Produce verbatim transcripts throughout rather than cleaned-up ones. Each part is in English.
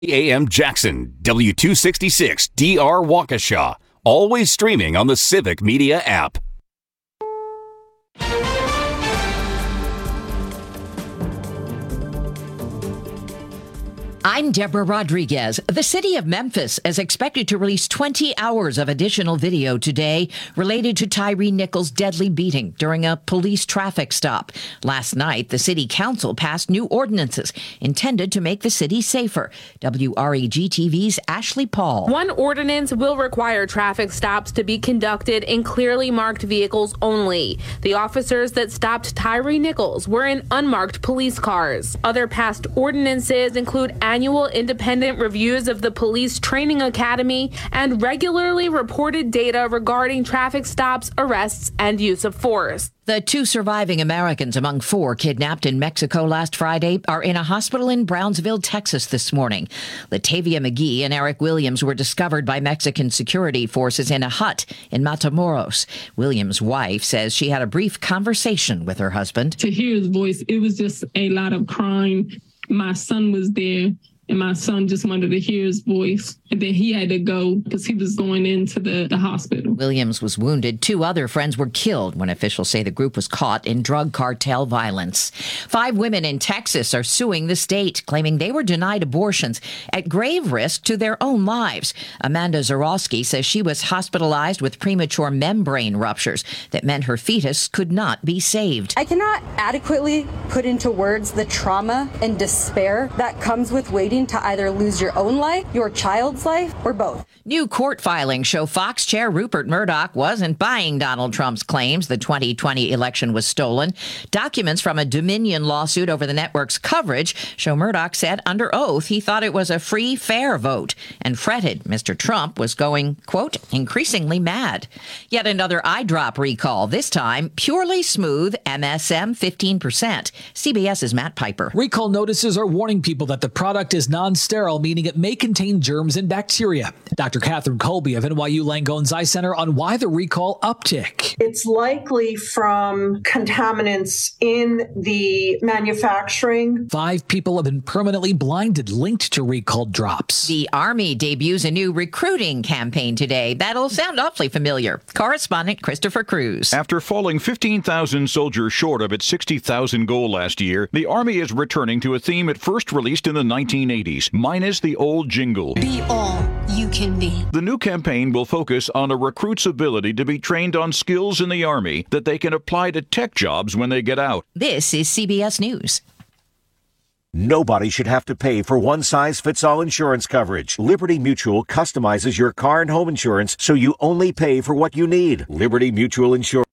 A M Jackson, W two sixty-six D R Waukesha. Always streaming on the Civic Media app. I'm Deborah Rodriguez. The city of Memphis is expected to release twenty hours of additional video today related to Tyre Nichols' deadly beating during a police traffic stop. Last night, the city council passed new ordinances intended to make the city safer. W R E G T V's Ashley Paul. One ordinance will require traffic stops to be conducted in clearly marked vehicles only. The officers that stopped Tyre Nichols were in unmarked police cars. Other passed ordinances include annual independent reviews of the Police Training Academy and regularly reported data regarding traffic stops, arrests, and use of force. The two surviving Americans among four kidnapped in Mexico last Friday are in a hospital in Brownsville, Texas this morning. Latavia McGee and Eric Williams were discovered by Mexican security forces in a hut in Matamoros. Williams' wife says she had a brief conversation with her husband. To hear his voice, it was just a lot of crying. My son was there, and my son just wanted to hear his voice. And then he had to go because he was going into the, the hospital. Williams was wounded. Two other friends were killed when officials say the group was caught in drug cartel violence. Five women in Texas are suing the state, claiming they were denied abortions at grave risk to their own lives. Amanda Zarowski says she was hospitalized with premature membrane ruptures that meant her fetus could not be saved. I cannot adequately put into words the trauma and despair that comes with waiting to either lose your own life, your child's life, or both. New court filings show Fox Chair Rupert Murdoch wasn't buying Donald Trump's claims the twenty twenty election was stolen. Documents from a Dominion lawsuit over the network's coverage show Murdoch said under oath he thought it was a free, fair vote and fretted Mister Trump was going, quote, increasingly mad. Yet another eye drop recall, this time Purely Smooth M S M fifteen percent. CBS's Matt Piper. Recall notices are warning people that the product is non-sterile, meaning it may contain germs and bacteria. Doctor Catherine Colby of N Y U Langone's Eye Center on why the recall uptick. It's likely from contaminants in the manufacturing. Five people have been permanently blinded linked to recalled drops. The Army debuts a new recruiting campaign today. That'll sound awfully familiar. Correspondent Christopher Cruz. After falling fifteen thousand soldiers short of its sixty thousand goal last year, the Army is returning to a theme it first released in the nineteen eighties, minus the old jingle. Be all you can be. The new campaign will focus on a recruit's ability to be trained on skills in the Army that they can apply to tech jobs when they get out. This is C B S News. Nobody should have to pay for one-size-fits-all insurance coverage. Liberty Mutual customizes your car and home insurance so you only pay for what you need. Liberty Mutual Insurance.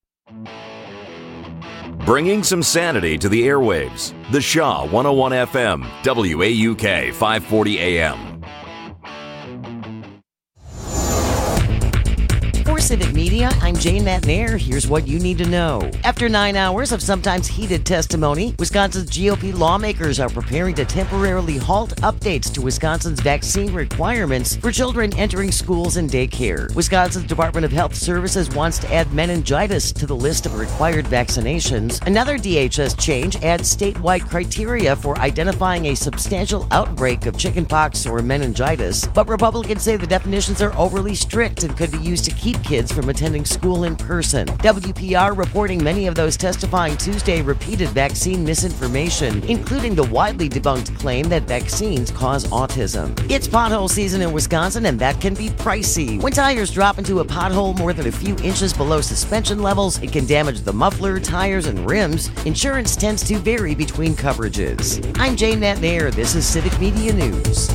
Bringing some sanity to the airwaves. The Shaw one oh one F M, W A U K five forty A M. For Civic Media, I'm Jane Matnair. Here's what you need to know. After nine hours of sometimes heated testimony, Wisconsin's G O P lawmakers are preparing to temporarily halt updates to Wisconsin's vaccine requirements for children entering schools and daycare. Wisconsin's Department of Health Services wants to add meningitis to the list of required vaccinations. Another D H S change adds statewide criteria for identifying a substantial outbreak of chickenpox or meningitis, but Republicans say the definitions are overly strict and could be used to keep kids from attending school in person. W P R reporting many of those testifying Tuesday repeated vaccine misinformation, including the widely debunked claim that vaccines cause autism. It's pothole season in Wisconsin, and that can be pricey. When tires drop into a pothole more than a few inches below suspension levels, it can damage the muffler, tires, and rims. Insurance tends to vary between coverages. I'm Jane Matnair. This is Civic Media News.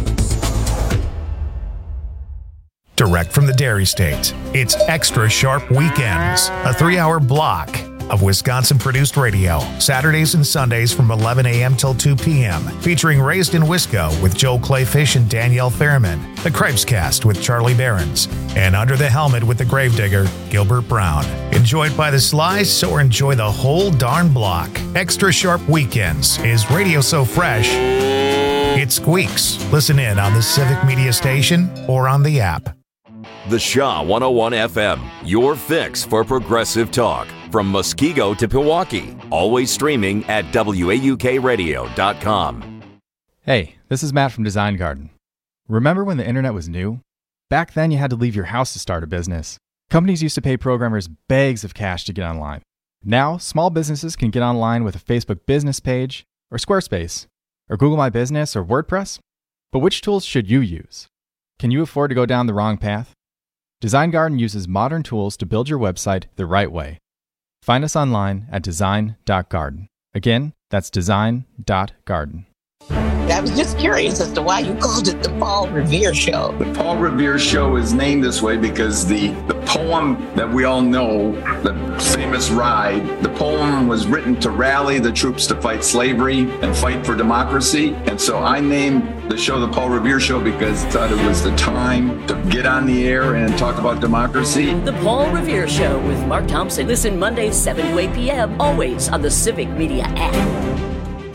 Direct from the Dairy State, it's Extra Sharp Weekends, a three-hour block of Wisconsin-produced radio, Saturdays and Sundays from eleven a.m. till two p.m., featuring Raised in Wisco with Joel Clayfish and Danielle Fairman, The Cripes Cast with Charlie Behrens, and Under the Helmet with the Gravedigger, Gilbert Brown. Enjoyed by the Slice or enjoy the whole darn block. Extra Sharp Weekends is radio so fresh, it squeaks. Listen in on the Civic Media Station or on the app. The Shaw one oh one F M, your fix for progressive talk. From Muskego to Pewaukee. Always streaming at W A U K radio dot com. Hey, this is Matt from Design Garden. Remember when the internet was new? Back then, you had to leave your house to start a business. Companies used to pay programmers bags of cash to get online. Now, small businesses can get online with a Facebook business page, or Squarespace, or Google My Business, or WordPress. But which tools should you use? Can you afford to go down the wrong path? Design Garden uses modern tools to build your website the right way. Find us online at design dot garden. Again, that's design dot garden. I was just curious as to why you called it the Paul Revere Show. The Paul Revere Show is named this way because the, the poem that we all know, the famous Ride, the poem was written to rally the troops to fight slavery and fight for democracy. And so I named the show the Paul Revere Show because I thought it was the time to get on the air and talk about democracy. The Paul Revere Show with Mark Thompson. Listen Mondays, seven to eight p.m., always on the Civic Media app.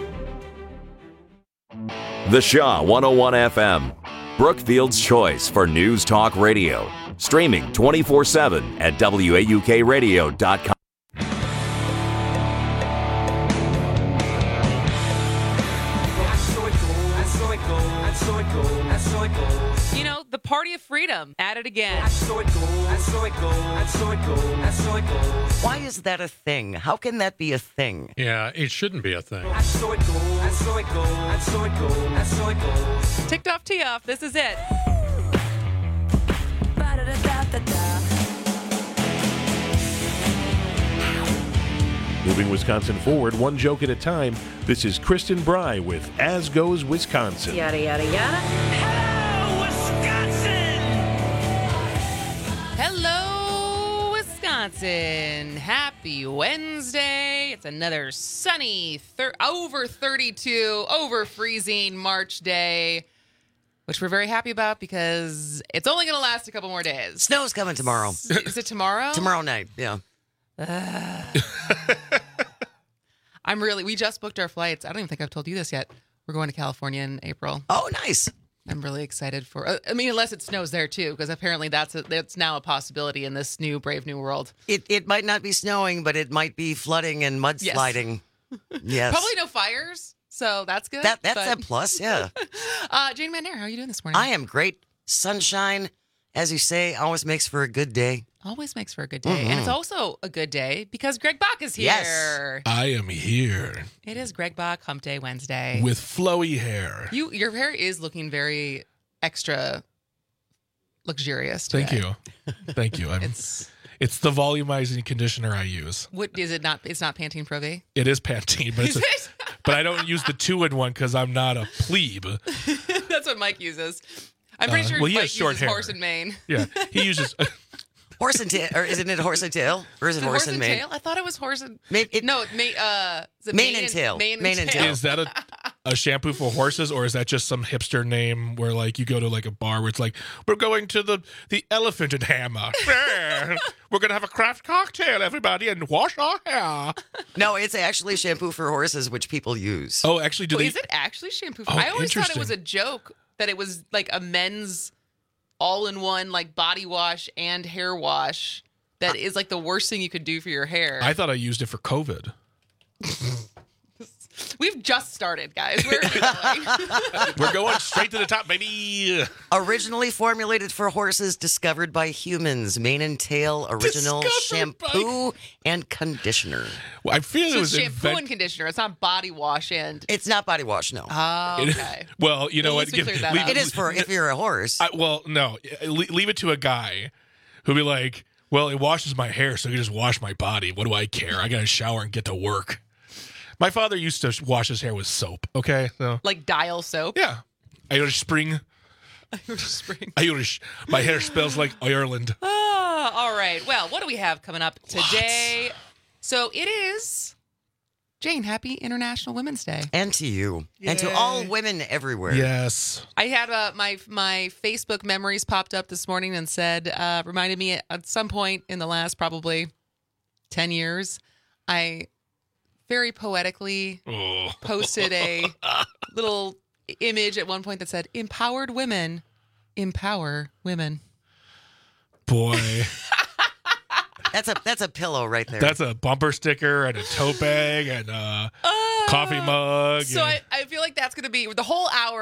The Shaw one oh one F M, Brookfield's choice for news talk radio. Streaming twenty-four seven at W A U K radio dot com. You know, the Party of Freedom at it again. Why is that a thing? How can that be a thing? Yeah, it shouldn't be a thing. Ticked off, tee off. This is it. Moving Wisconsin forward, one joke at a time. This is Kristen Bry with As Goes Wisconsin. Yada, yada, yada. Hello, Wisconsin! Hello, Wisconsin. Happy Wednesday. It's another sunny, thir- over thirty-two, over freezing March day, which we're very happy about because it's only going to last a couple more days. Snow's coming tomorrow. Is it tomorrow? Tomorrow night, yeah. Uh, I'm really, we just booked our flights. I don't even think I've told you this yet. We're going to California in April. Oh, nice. I'm really excited for, uh, I mean, unless it snows there too, because apparently that's a, that's now a possibility in this new brave new world. It it might not be snowing, but it might be flooding and mudsliding. Yes. yes. Probably no fires, so that's good. That That's but... a plus, yeah. uh, Jane Van Nair, how are you doing this morning? I am great. Sunshine, as you say, always makes for a good day. Always makes for a good day. Mm-hmm. And it's also a good day because Greg Bach is here. Yes. I am here. It is Greg Bach Hump Day Wednesday. With flowy hair. You, Your hair is looking very extra luxurious today. Thank you. Thank you. I'm, it's it's the volumizing conditioner I use. What is it not? It's not Pantene Pro V? It is Pantene, but, it's a, but I don't use the two-in-one because I'm not a plebe. That's what Mike uses. I'm pretty uh, sure well, he Mike has short uses hair. horse and mane. Yeah, he uses... Horse and tail, or isn't it horse and tail? Or is it, is it horse, horse and and mane? tail? I thought it was horse and... Mane, it, no, mane, uh, is it mane, mane and tail. Mane and, mane and tail. tail. Is that a, a shampoo for horses, or is that just some hipster name where, like, you go to, like, a bar where it's like, we're going to the, the Elephant and Hammer. We're going to have a craft cocktail, everybody, and wash our hair. No, it's actually shampoo for horses, which people use. Oh, actually, do well, they... Is it actually shampoo for... Oh, I always thought it interesting. was a joke that it was, like, a men's all-in-one, like, body wash and hair wash. That is like the worst thing you could do for your hair. I thought I used it for COVID. We've just started, guys. Where are we going? We're going straight to the top, baby. Originally formulated for horses, discovered by humans. Mane and tail, original Discovered shampoo by... and conditioner. Well, I feel so it was shampoo invent... and conditioner. It's not body wash and. It's not body wash, no. Oh, okay. It, well, you know well, what? Give, leave, it is for if you're a horse. I, well, no. Leave it to a guy who'll be like, well, it washes my hair, so you just wash my body. What do I care? I got to shower and get to work. My father used to wash his hair with soap, okay? So, like Dial soap? Yeah. Irish Spring. Irish Spring. Irish. My hair smells like Ireland. Oh, all right. Well, what do we have coming up today? What? So it is, Jane, happy International Women's Day. And to you. Yay. And to all women everywhere. Yes. I had uh, my my Facebook memories popped up this morning and said, uh, reminded me at some point in the last probably ten years, I... very poetically oh. posted a little image at one point that said, empowered women empower women. Boy. that's a that's a pillow right there. That's a bumper sticker and a tote bag and a uh, coffee mug. So and... I, I feel like that's going to be, the whole hour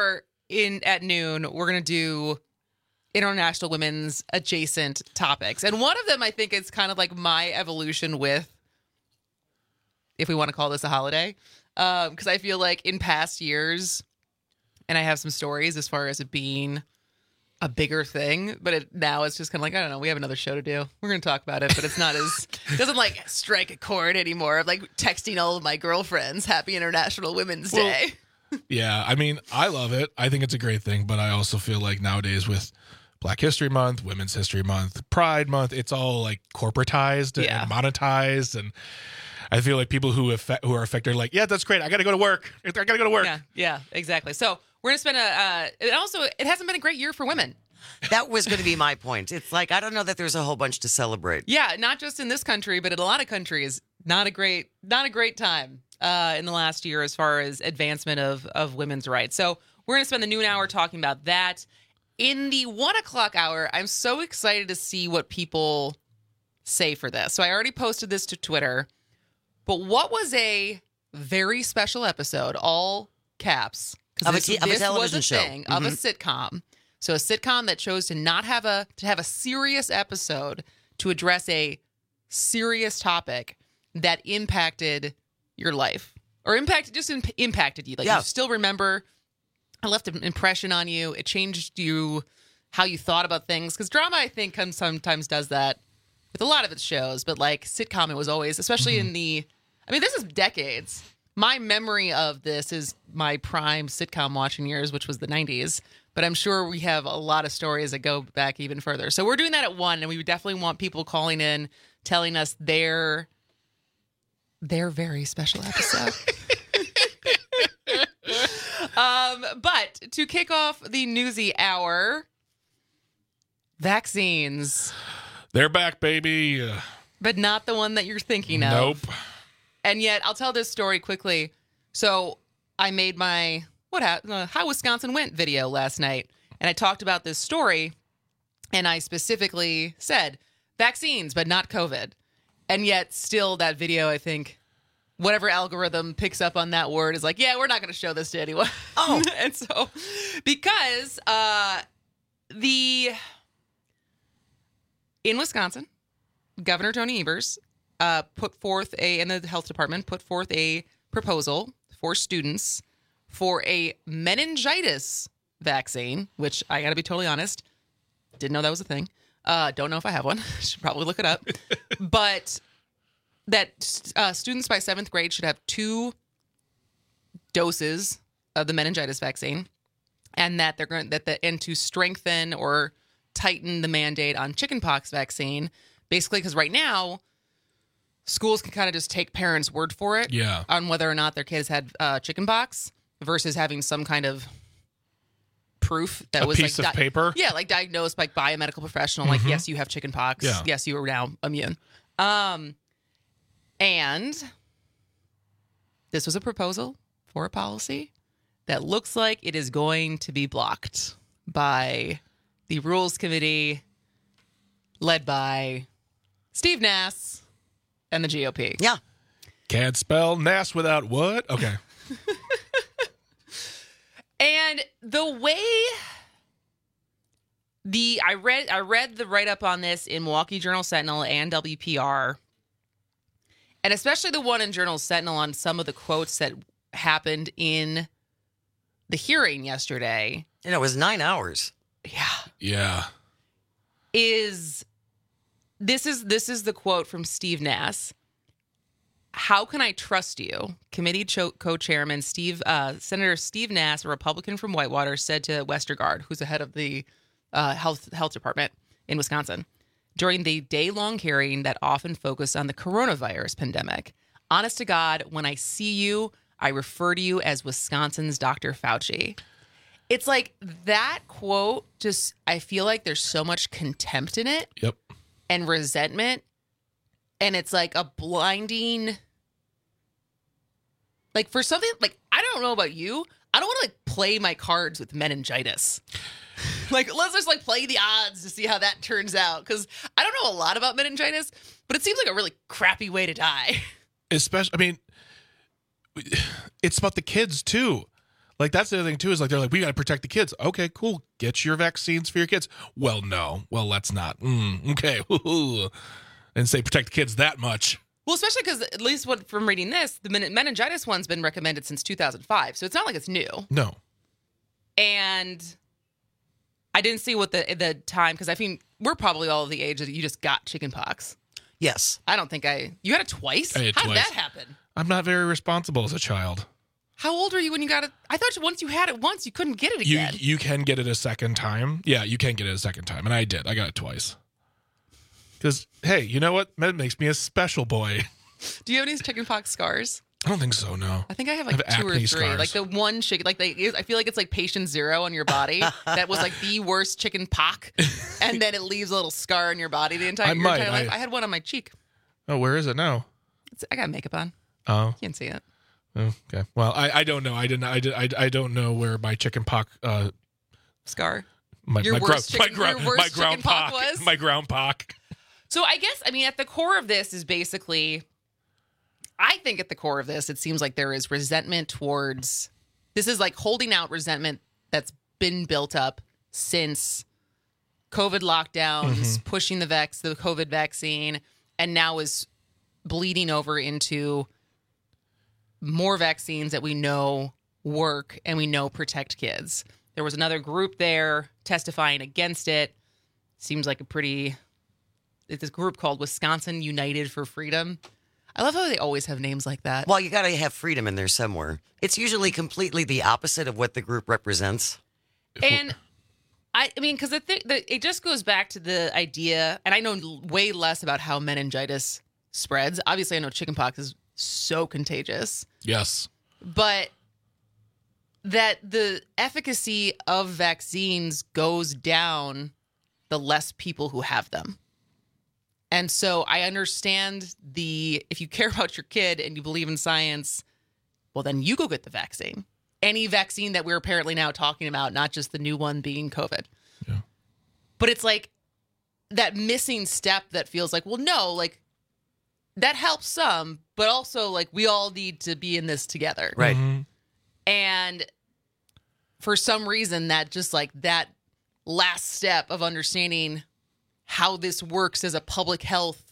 in at noon, we're going to do International Women's adjacent topics. And one of them, I think, is kind of like my evolution with, if we want to call this a holiday, because um, I feel like in past years, and I have some stories as far as it being a bigger thing, but it, now it's just kind of like, I don't know, we have another show to do. We're going to talk about it, but it's not as, it doesn't like strike a chord anymore of like texting all of my girlfriends, Happy International Women's Well, Day. Yeah, I mean, I love it. I think it's a great thing, but I also feel like nowadays with Black History Month, Women's History Month, Pride Month, it's all like corporatized Yeah. and monetized, and I feel like people who affect, who are affected are like, yeah, that's great. I got to go to work. I got to go to work. Yeah, yeah, exactly. So we're going to spend a, uh, and also, it hasn't been a great year for women. That was going to be my point. It's like, I don't know that there's a whole bunch to celebrate. Yeah, not just in this country, but in a lot of countries, not a great, not a great time uh, in the last year as far as advancement of, of women's rights. So we're going to spend the noon hour talking about that. In the one o'clock hour, I'm so excited to see what people say for this. So I already posted this to Twitter, but what was a very special episode, all caps, Of a this, t- of a this television was a show. thing of a Mhm. sitcom. So a sitcom that chose to not have a to have a serious episode to address a serious topic that impacted your life or impacted just imp- impacted you. Like Yeah. you still remember, it left an impression on you. It changed you how you thought about things because drama, I think, comes sometimes does that with a lot of its shows. But like sitcom, it was always, especially in the. I mean, this is decades. My memory of this is my prime sitcom watching years, which was the nineties. But I'm sure we have a lot of stories that go back even further. So we're doing that at one, and we would definitely want people calling in, telling us their their very special episode. um, but to kick off the newsy hour, vaccines. They're back, baby. Uh, But not the one that you're thinking of. Nope. And yet, I'll tell this story quickly. So I made my what happened, uh, how Wisconsin went video last night, and I talked about this story, and I specifically said vaccines, but not COVID. And yet, still, that video, I think, whatever algorithm picks up on that word is like, yeah, we're not going to show this to anyone. Oh, and so because uh, the in Wisconsin, Governor Tony Evers uh, put forth a, and the health department put forth a proposal for students for a meningitis vaccine, which I got to be totally honest, didn't know that was a thing. Uh, don't know if I have one. Should probably look it up. But that uh, students by seventh grade should have two doses of the meningitis vaccine, and that they're going that the and to strengthen or tighten the mandate on chickenpox vaccine, basically because right now schools can kind of just take parents' word for it, Yeah. on whether or not their kids had uh, chickenpox versus having some kind of proof that A was piece like of paper? yeah, like diagnosed by, by a medical professional. Like, Mhm. yes, you have chickenpox. Yeah. Yes, you are now immune. Um, and this was a proposal for a policy that looks like it is going to be blocked by the Rules Committee led by Steve Nass and the G O P. Yeah. Can't spell Nass without what? Okay. And the way the I read I read the write up on this in Milwaukee Journal Sentinel and W P R, and especially the one in Journal Sentinel on some of the quotes that happened in the hearing yesterday. And it was nine hours. Yeah. Yeah. Is this is this is the quote from Steve Nass. How can I trust you? Committee cho- co-chairman Steve, uh, Senator Steve Nass, a Republican from Whitewater, said to Westergaard, who's the head of the uh, health health department in Wisconsin, during the day-long hearing that often focused on the coronavirus pandemic. Honest to God, when I see you, I refer to you as Wisconsin's Doctor Fauci. It's like that quote just, I feel like there's so much contempt in it. Yep. And resentment. And it's like a blinding, like for something, like, I don't know about you. I don't want to like play my cards with meningitis. Like, let's just like play the odds to see how that turns out. Because I don't know a lot about meningitis, but it seems like a really crappy way to die. Especially, I mean, it's about the kids too. Like, that's the other thing, too, is like, they're like, we got to protect the kids. Okay, cool. Get your vaccines for your kids. Well, no. Well, let's not. Mm, okay. And say protect the kids that much. Well, especially because, at least what from reading this, the meningitis one's been recommended since two thousand five. So it's not like it's new. No. And I didn't see what the the time, because I think we're probably all of the age that you just got chickenpox. Yes. I don't think I... You had it twice? I had How twice. did that happen? I'm not very responsible as a child. How old were you when you got it? I thought once you had it once, you couldn't get it You again. you can get it a second time. Yeah, you can get it a second time. And I did. I got it twice. Because, hey, you know what? That makes me a special boy. Do you have any chickenpox scars? I don't think so, no. I think I have like I have two or acne three. scars. Like the one chicken, like they, I feel like it's like patient zero on your body. That was like the worst chicken pox. And then it leaves a little scar on your body the entire, I your might, entire life. I- I had one on my cheek. Oh, where is it now? It's, I got makeup on. Oh. Can't see it. Oh, okay. Well, I, I don't know. I didn't. I did. I, I don't know where my chicken pox uh, scar. My Your my, worst gro- my, chicken- gro- your worst my ground chicken pox pox was? my ground pox. So I guess, I mean, at the core of this is basically, I think at the core of this, it seems like there is resentment towards, this is like holding out resentment that's been built up since COVID lockdowns, Mm-hmm. pushing the vax, the COVID vaccine, and now is bleeding over into more vaccines that we know work and we know protect kids. There was another group there testifying against it. Seems like a pretty, it's this group called Wisconsin United for Freedom. I love how they always have names like that. Well, you got to have freedom in there somewhere. It's usually completely the opposite of what the group represents. And I, I mean, because the thing, the, it just goes back to the idea, and I know l- way less about how meningitis spreads. Obviously, I know chickenpox is so contagious, Yes. but that the efficacy of vaccines goes down the less people who have them. And so I understand the, if you care about your kid and you believe in science, well, then you go get the vaccine. Any vaccine that we're apparently now talking about, not just the new one being COVID. Yeah. But it's like that missing step that feels like, well, no, like that helps some, but also like we all need to be in this together. Right. Mm-hmm. And for some reason, that just like that last step of understanding how this works as a public health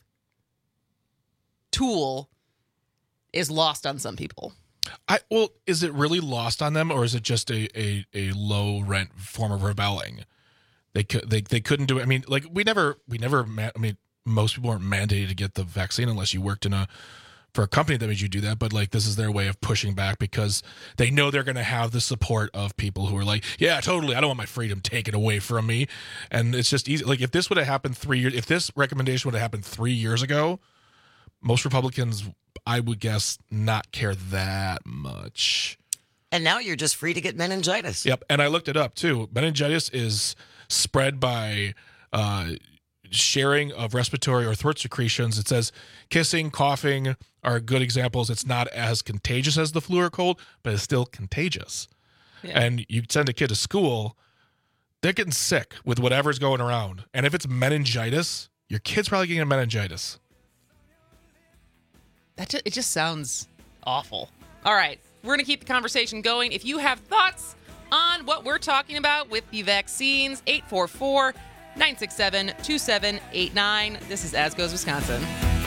tool is lost on some people. I well, is it really lost on them, or is it just a a, a low rent form of rebelling? They could they they couldn't do it. I mean, like we never we never. Ma- I mean, most people aren't mandated to get the vaccine unless you worked in a for a company that made you do that. But like this is their way of pushing back because they know they're going to have the support of people who are like, yeah, totally. I don't want my freedom taken away from me. And it's just easy. Like if this would have happened three years, if this recommendation would have happened three years ago, most Republicans, I would guess, not care that much. And now you're just free to get meningitis. Yep. And I looked it up too. Meningitis is spread by uh, sharing of respiratory or throat secretions. It says kissing, coughing are good examples. It's not as contagious as the flu or cold, but it's still contagious. Yeah. And you send a kid to school, they're getting sick with whatever's going around. And if it's meningitis, your kid's probably getting a meningitis. That just, it just sounds awful. All right, we're going to keep the conversation going. If you have thoughts on what we're talking about with the vaccines, eight four four, nine six seven, two seven eight nine. This is As Goes Wisconsin.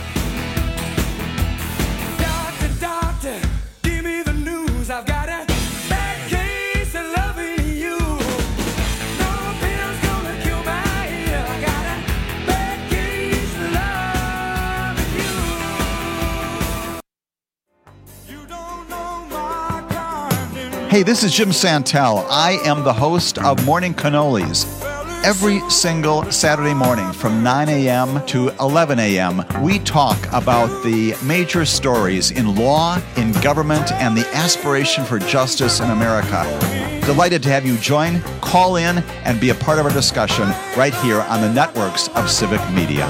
Doctor, doctor, give me the news. I've got a bad case of loving you. No pill's gonna cure my ear. I got a bad case of loving you. You don't know my garden. Hey, this is Jim Santel. I am the host of Morning Cannolis. Every single Saturday morning from nine a.m. to eleven a.m., we talk about the major stories in law, in government, and the aspiration for justice in America. Delighted to have you join, call in, and be a part of our discussion right here on the networks of Civic Media.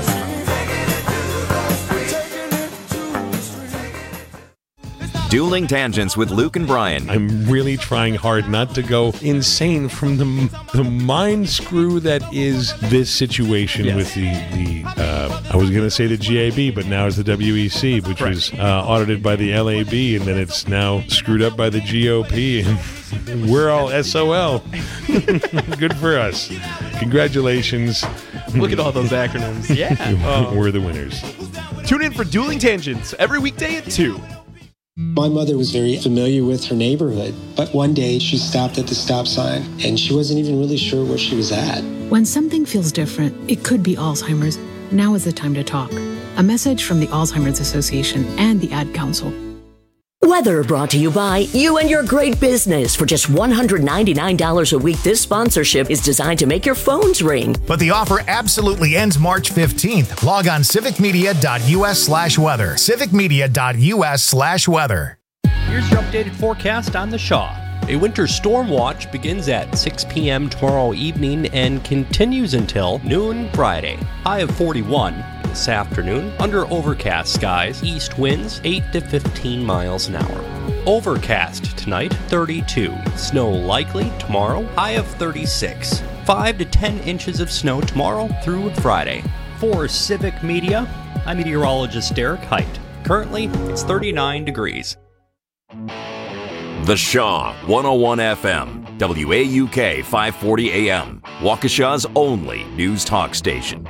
Dueling Tangents with Luke and Brian. I'm really trying hard not to go insane from the the mind screw that is this situation yes. with the, the uh, I was going to say the G A B, but now it's the W E C, which right. was uh, audited by the L A B, and then it's now screwed up by the G O P, and we're all S O L. Good for us. Congratulations. Look at all those acronyms. Yeah. Oh. We're the winners. Tune in for Dueling Tangents every weekday at two. My mother was very familiar with her neighborhood, but one day she stopped at the stop sign and she wasn't even really sure where she was at. When something feels different, it could be Alzheimer's. Now is the time to talk. A message from the Alzheimer's Association and the Ad Council. Weather brought to you by You and Your Great Business. For just one hundred ninety-nine dollars a week, this sponsorship is designed to make your phones ring. But the offer absolutely ends March fifteenth. Log on civicmedia.us slash weather. civicmedia.us slash weather. Here's your updated forecast on the Shaw. A winter storm watch begins at six p.m. tomorrow evening and continues until noon Friday. High of forty-one. This afternoon, under overcast skies, east winds eight to fifteen miles an hour. Overcast tonight, thirty-two. Snow likely tomorrow, high of thirty-six. five to ten inches of snow tomorrow through Friday. For Civic Media, I'm meteorologist Derek Height. Currently, it's thirty-nine degrees. The Shaw, one oh one F M, W A U K five forty A M, Waukesha's only news talk station.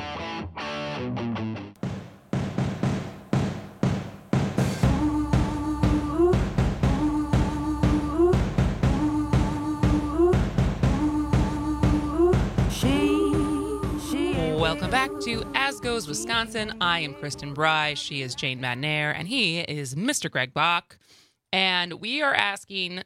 Welcome back to As Goes Wisconsin. I am Kristen Bry. She is Jane Madnair, and he is Mister Greg Bach. And we are asking,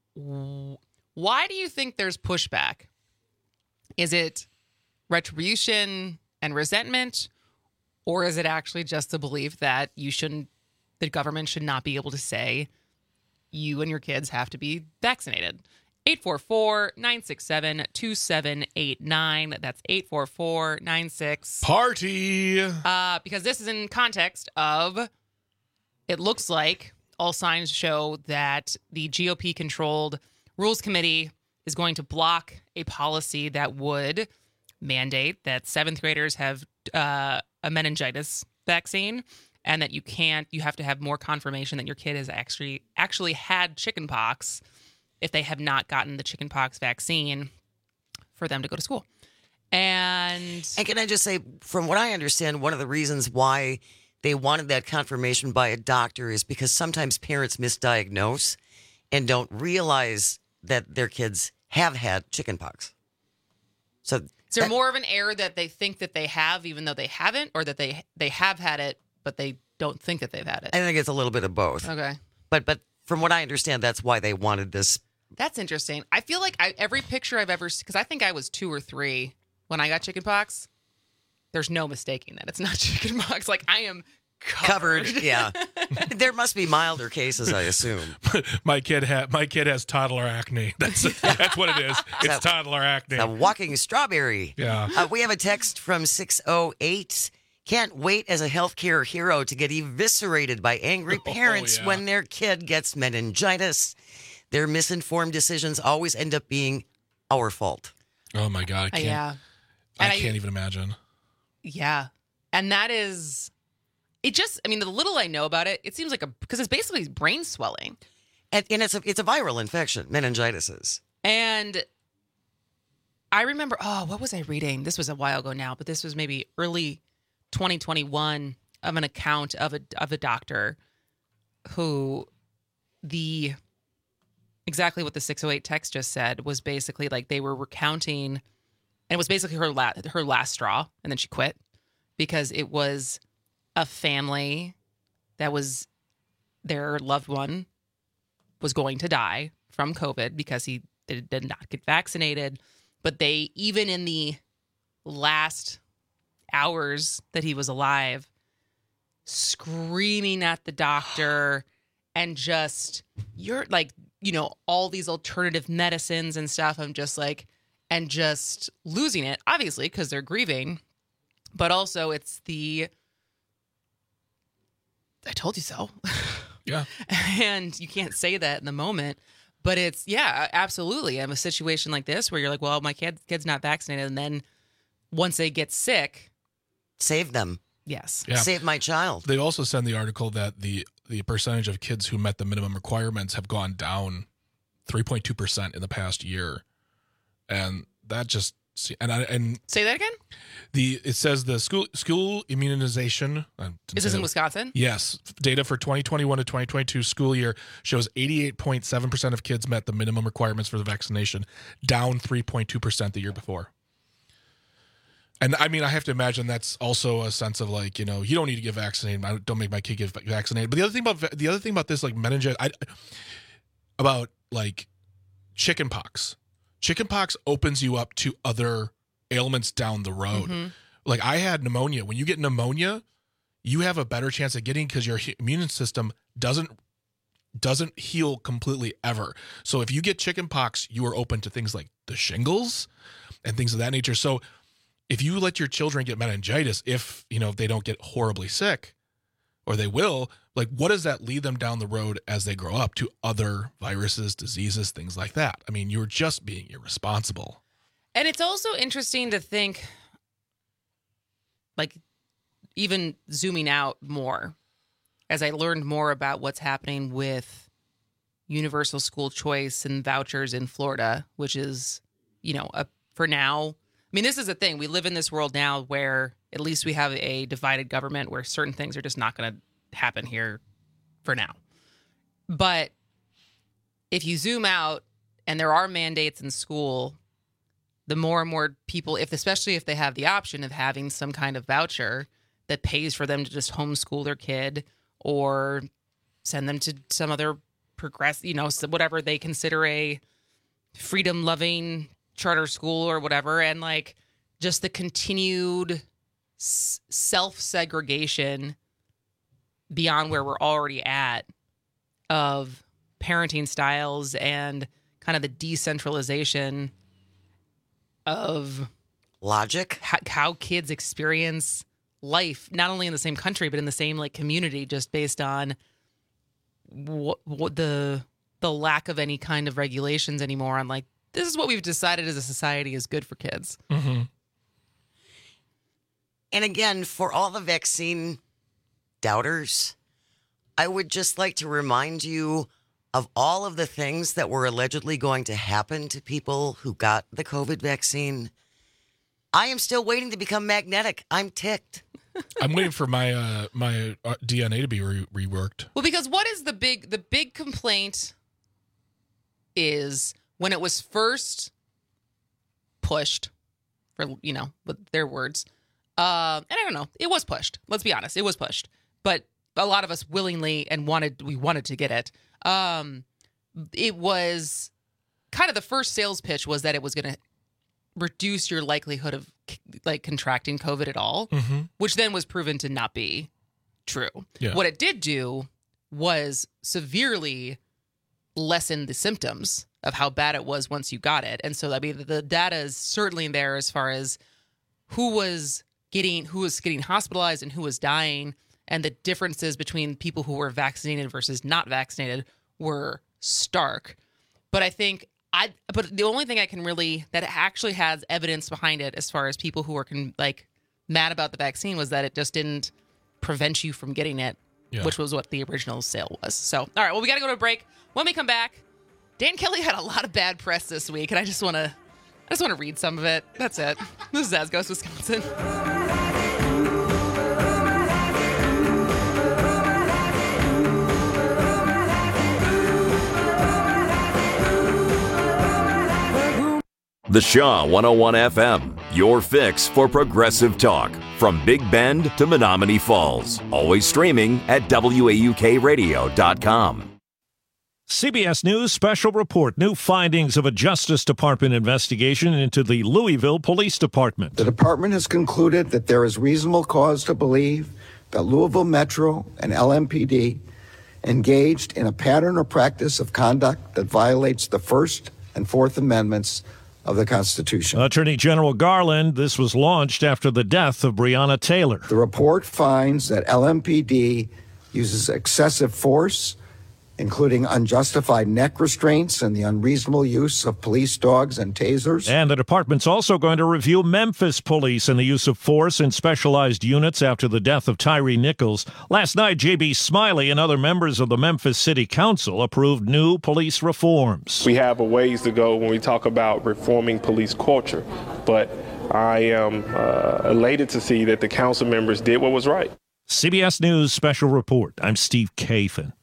why do you think there's pushback? Is it retribution and resentment, or is it actually just the belief that you shouldn't, the government should not be able to say you and your kids have to be vaccinated? eight four four, nine six seven, two seven eight nine. That's eight four four, nine six. Party! Uh, because this is in context of, it looks like all signs show that the G O P-controlled Rules Committee is going to block a policy that would mandate that seventh graders have uh, a meningitis vaccine, and that you can't, you have to have more confirmation that your kid has actually actually had chickenpox if they have not gotten the chickenpox vaccine for them to go to school. And and can I just say, from what I understand, one of the reasons why they wanted that confirmation by a doctor is because sometimes parents misdiagnose and don't realize that their kids have had chickenpox. So is there that, more of an error that they think that they have even though they haven't, or that they they have had it but they don't think that they've had it? I think it's a little bit of both. Okay. But but from what I understand, that's why they wanted this. That's interesting. I feel like I, every picture I've ever seen, because I think I was two or three when I got chickenpox. There's no mistaking that it's not chickenpox. Like, I am covered. covered yeah. There must be milder cases, I assume. my kid ha- my kid has toddler acne. That's that's what it is. It's so, toddler acne. A walking strawberry. Yeah. Uh, we have a text from six oh eight. Can't wait as a healthcare hero to get eviscerated by angry parents oh, yeah. when their kid gets meningitis. Their misinformed decisions always end up being our fault. Oh my God! I can't. Uh, yeah. I and can't I, even imagine. Yeah, and that is, it. Just, I mean, the little I know about it, it seems like a because it's basically brain swelling, and, and it's a it's a viral infection. Meningitis is. And I remember, oh, what was I reading? This was a while ago now, but this was maybe early twenty twenty-one of an account of a of a doctor who the. Exactly what the six oh eight text just said was basically like they were recounting, and it was basically her la- her last straw, and then she quit because it was a family that was their loved one was going to die from COVID because he did, did not get vaccinated, but they, even in the last hours that he was alive, screaming at the doctor and just, you're like, you know, all these alternative medicines and stuff. I'm just like, and just losing it, obviously, because they're grieving. But also it's the, I told you so. Yeah. And you can't say that in the moment. But it's, yeah, absolutely. I have a situation like this where you're like, well, my kid, kid's not vaccinated. And then once they get sick, save them. Yes. Yeah. Save my child. They also said in the article that the, the percentage of kids who met the minimum requirements have gone down three point two percent in the past year. And that just, and I, and say that again? The It says the school school immunization. Is this in Wisconsin? Yes. Data for twenty twenty-one to twenty twenty-two school year shows eighty-eight point seven percent of kids met the minimum requirements for the vaccination, down three point two percent the year before. And I mean, I have to imagine that's also a sense of like, you know, you don't need to get vaccinated. I don't make my kid get vaccinated. But the other thing about the other thing about this, like meningitis, I, about like chickenpox. Chickenpox opens you up to other ailments down the road. Mm-hmm. Like I had pneumonia. When you get pneumonia, you have a better chance of getting because your immune system doesn't doesn't heal completely ever. So if you get chickenpox, you are open to things like the shingles and things of that nature. So if you let your children get meningitis, if you know if they don't get horribly sick, or they will, like what does that lead them down the road as they grow up to other viruses, diseases, things like that? I mean, you're just being irresponsible. And it's also interesting to think, like, even zooming out more, as I learned more about what's happening with universal school choice and vouchers in Florida, which is, you know, a, for now, I mean, this is the thing. We live in this world now where at least we have a divided government where certain things are just not going to happen here for now. But if you zoom out and there are mandates in school, the more and more people, if especially if they have the option of having some kind of voucher that pays for them to just homeschool their kid or send them to some other progress, you know, whatever they consider a freedom-loving charter school or whatever, and like just the continued s- self-segregation beyond where we're already at of parenting styles and kind of the decentralization of logic, how, how kids experience life, not only in the same country but in the same like community, just based on what, what the the lack of any kind of regulations anymore on like, this is what we've decided as a society is good for kids. Mm-hmm. And again, for all the vaccine doubters, I would just like to remind you of all of the things that were allegedly going to happen to people who got the COVID vaccine. I am still waiting to become magnetic. I'm ticked. I'm waiting for my uh, my uh, D N A to be re- reworked. Well, because what is the big the big complaint is when it was first pushed, for you know, with their words, uh, and I don't know, it was pushed. Let's be honest, it was pushed, but a lot of us willingly and wanted we wanted to get it. Um, it was kind of the first sales pitch was that it was going to reduce your likelihood of like contracting COVID at all, mm-hmm. which then was proven to not be true. Yeah. What it did do was severely lessen the symptoms of how bad it was once you got it. And so, I mean, the data is certainly there as far as who was getting, who was getting hospitalized and who was dying. And the differences between people who were vaccinated versus not vaccinated were stark. But I think I, but the only thing I can really, that actually has evidence behind it as far as people who were con, like mad about the vaccine was that it just didn't prevent you from getting it, yeah. which was what the original sale was. So, all right, well, we got to go to a break. When we come back, Dan Kelly had a lot of bad press this week, and I just want to, I just want to read some of it. That's it. This is As Goes Wisconsin. The Shaw one oh one F M, your fix for progressive talk. From Big Bend to Menominee Falls. Always streaming at W A U K radio dot com. C B S News special report. New findings of a Justice Department investigation into the Louisville Police Department. The department has concluded that there is reasonable cause to believe that Louisville Metro and L M P D engaged in a pattern or practice of conduct that violates the First and Fourth Amendments of the Constitution. Attorney General Garland, this was launched after the death of Breonna Taylor. The report finds that L M P D uses excessive force, including unjustified neck restraints and the unreasonable use of police dogs and tasers. And the department's also going to review Memphis police and the use of force in specialized units after the death of Tyree Nichols. Last night, J B. Smiley and other members of the Memphis City Council approved new police reforms. We have a ways to go when we talk about reforming police culture, but I am uh, elated to see that the council members did what was right. C B S News Special Report. I'm Steve Kafin.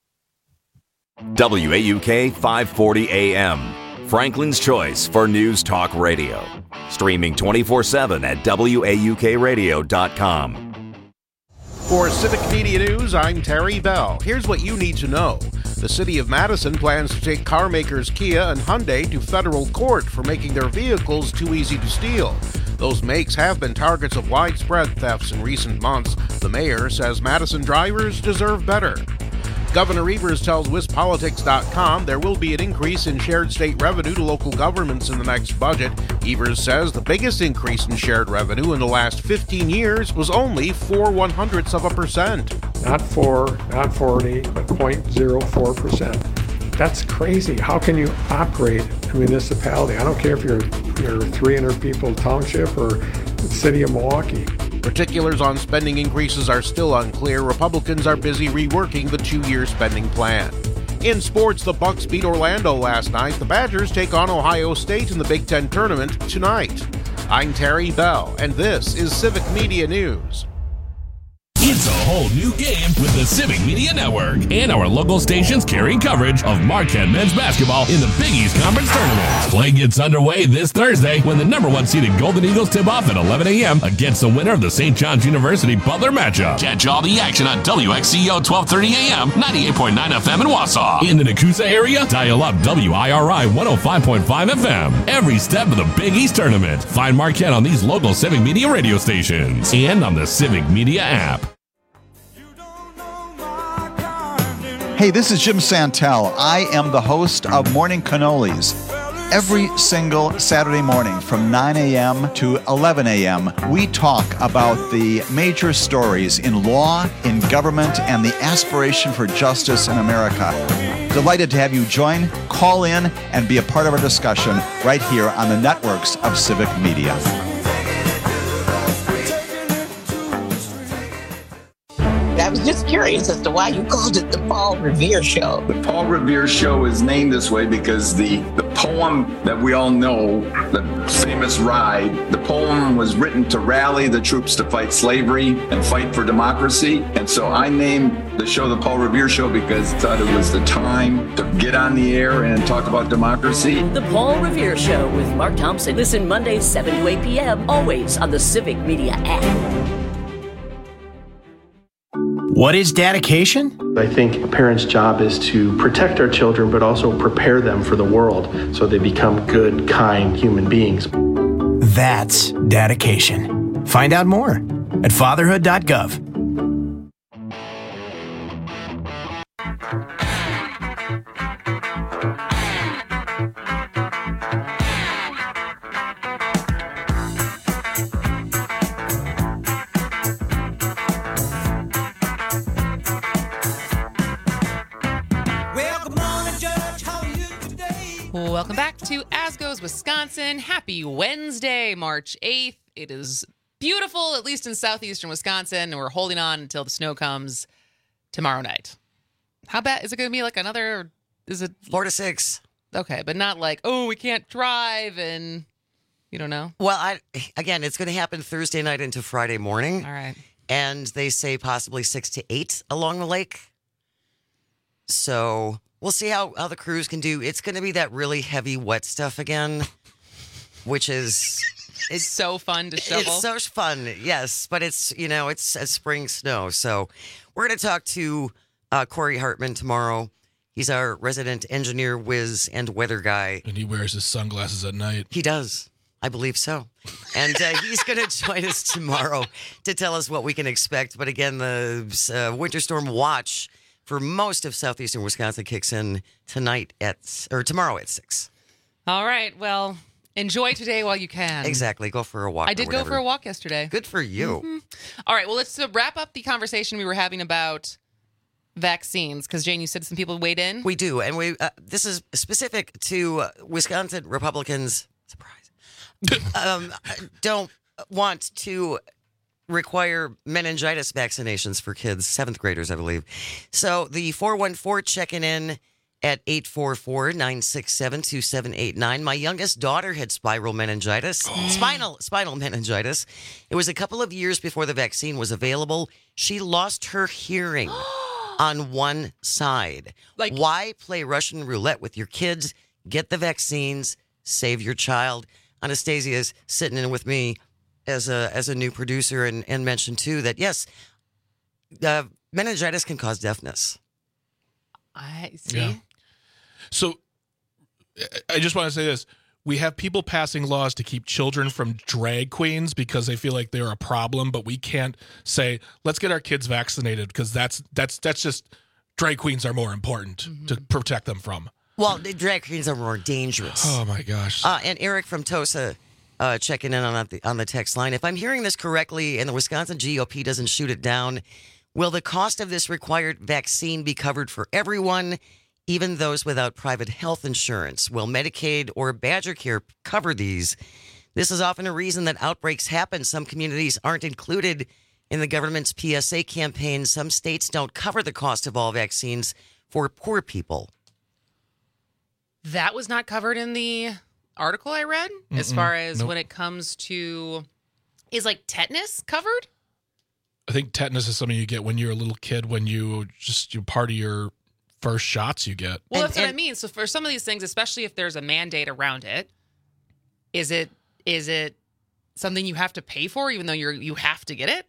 W A U K five forty A M, Franklin's choice for News Talk Radio. Streaming twenty-four seven at W A U K radio dot com. For Civic Media News, I'm Terry Bell. Here's what you need to know. The City of Madison plans to take car makers Kia and Hyundai to federal court for making their vehicles too easy to steal. Those makes have been targets of widespread thefts in recent months. The mayor says Madison drivers deserve better. Governor Evers tells Wist Politics dot com there will be an increase in shared state revenue to local governments in the next budget. Evers says the biggest increase in shared revenue in the last fifteen years was only four one hundredths of a percent. Not four, not forty, but zero point zero four percent. That's crazy. How can you operate a municipality? I don't care if you're you're three hundred people township or the city of Milwaukee. Particulars on spending increases are still unclear. Republicans are busy reworking the two-year spending plan. In sports, the Bucks beat Orlando last night. The Badgers take on Ohio State in the Big Ten tournament tonight. I'm Terry Bell, and this is Civic Media News. It's a whole new game with the Civic Media Network, and our local stations carrying coverage of Marquette men's basketball in the Big East Conference Tournament. Play gets underway this Thursday when the number one seeded Golden Eagles tip off at eleven a.m. against the winner of the Saint John's University Butler matchup. Catch all the action on W X C O twelve thirty a.m., ninety-eight point nine F M in Wausau. In the Nakusa area, dial up W I R I one oh five point five F M. Every step of the Big East Tournament. Find Marquette on these local Civic Media radio stations and on the Civic Media app. Hey, this is Jim Santel. I am the host of Morning Cannolis. Every single Saturday morning from nine a.m. to eleven a.m., we talk about the major stories in law, in government, and the aspiration for justice in America. Delighted to have you join, call in, and be a part of our discussion right here on the networks of Civic Media. I was just curious as to why you called it the Paul Revere Show. The Paul Revere Show is named this way because the, the poem that we all know, the famous Ride, the poem was written to rally the troops to fight slavery and fight for democracy. And so I named the show the Paul Revere Show because I thought it was the time to get on the air and talk about democracy. The Paul Revere Show with Mark Thompson. Listen Mondays seven to eight p.m. always on the Civic Media app. What is dedication? I think a parent's job is to protect our children, but also prepare them for the world so they become good, kind human beings. That's dedication. Find out more at fatherhood dot gov. Welcome back to As Goes Wisconsin. Happy Wednesday, March eighth. It is beautiful, at least in southeastern Wisconsin, and we're holding on until the snow comes tomorrow night. How bad is it going to be? Like another? Is it four to six? Okay, but not like oh we can't drive and you don't know. Well, I again, it's going to happen Thursday night into Friday morning. All right, and they say possibly six to eight along the lake. So. We'll see how, how the crews can do. It's going to be that really heavy, wet stuff again, which is... It's so fun to shovel. It's so fun, yes. But it's, you know, it's a spring snow. So we're going to talk to uh, Corey Hartman tomorrow. He's our resident engineer, whiz, and weather guy. And he wears his sunglasses at night. He does. I believe so. And uh, he's going to join us tomorrow to tell us what we can expect. But again, the uh, winter storm watch for most of southeastern Wisconsin kicks in tonight at, or tomorrow at six. All right. Well, enjoy today while you can. Exactly. Go for a walk. I did go for a walk yesterday. Good for you. Mm-hmm. All right. Well, let's uh, wrap up the conversation we were having about vaccines? Because, Jane, you said some people weighed in. We do. And we uh, this is specific to uh, Wisconsin Republicans. Surprise. um, don't want to require meningitis vaccinations for kids, seventh graders, I believe. So the four one four checking in at eight four four, nine six seven, two seven eight nine. My youngest daughter had spiral meningitis, oh. spinal spinal meningitis. It was a couple of years before the vaccine was available. She lost her hearing on one side. Like, why play Russian roulette with your kids? Get the vaccines, save your child. Anastasia's sitting in with me as a as a new producer and, and mentioned, too, that, yes, uh, meningitis can cause deafness. I see. Yeah. So I just want to say this. We have people passing laws to keep children from drag queens because they feel like they're a problem, but we can't say, let's get our kids vaccinated because that's that's that's just drag queens are more important mm-hmm. to protect them from. Well, the drag queens are more dangerous. Oh, my gosh. Uh, and Eric from Tosa uh, checking in on the, on the text line. If I'm hearing this correctly and the Wisconsin G O P doesn't shoot it down, will the cost of this required vaccine be covered for everyone, even those without private health insurance? Will Medicaid or Badger Care cover these? This is often a reason that outbreaks happen. Some communities aren't included in the government's P S A campaign. Some states don't cover the cost of all vaccines for poor people. That was not covered in the article I read, Mm-mm. as far as nope. when it comes to, is like tetanus covered? I think tetanus is something you get when you're a little kid, when you just, you part of your first shots you get. Well, and, that's what and, I mean. So for some of these things, especially if there's a mandate around it, is it is it something you have to pay for, even though you're you have to get it?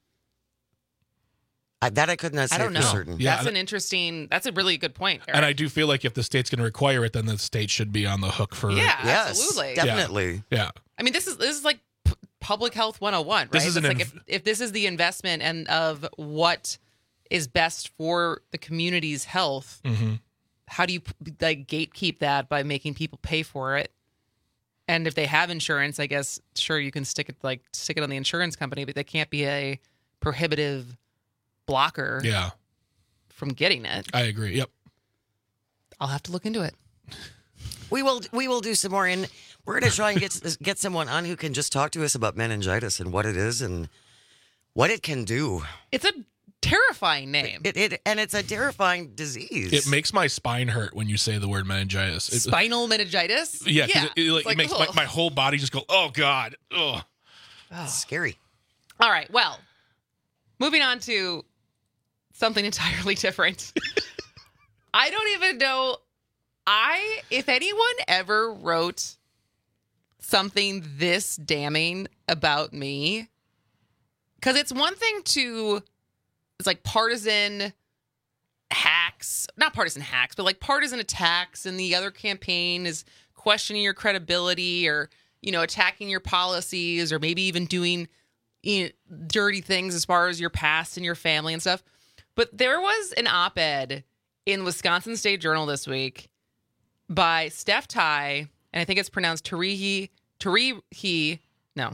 I, that I could not say I don't know. for certain. Yeah, that's an interesting, that's a really good point, Eric. And I do feel like if the state's going to require it, then the state should be on the hook for Yeah, yes, absolutely. Definitely. Yeah. yeah. I mean, this is this is like p- public health one oh one, right? This is it's an like inv- if, if this is the investment and of what is best for the community's health, mm-hmm. how do you like gatekeep that by making people pay for it? And if they have insurance, I guess sure you can stick it like stick it on the insurance company, but they can't be a prohibitive blocker yeah. from getting it. I agree. Yep. I'll have to look into it. We will we will do some more, and we're going to try and get get someone on who can just talk to us about meningitis and what it is and what it can do. It's a terrifying name. It, it and it's a terrifying disease. It makes my spine hurt when you say the word meningitis. It, Spinal meningitis? Yeah, yeah. It, it, like, like, it makes my, my whole body just go, oh, God. Ugh. Oh. Scary. All right, well, moving on to something entirely different. I don't even know. I, if anyone ever wrote something this damning about me, because it's one thing to, it's like partisan hacks, not partisan hacks, but like partisan attacks, and the other campaign is questioning your credibility or, you know, attacking your policies or maybe even doing, you know, dirty things as far as your past and your family and stuff. But there was an op-ed in Wisconsin State Journal this week by Steph Tai, and I think it's pronounced Tarihi, Tarihi, no,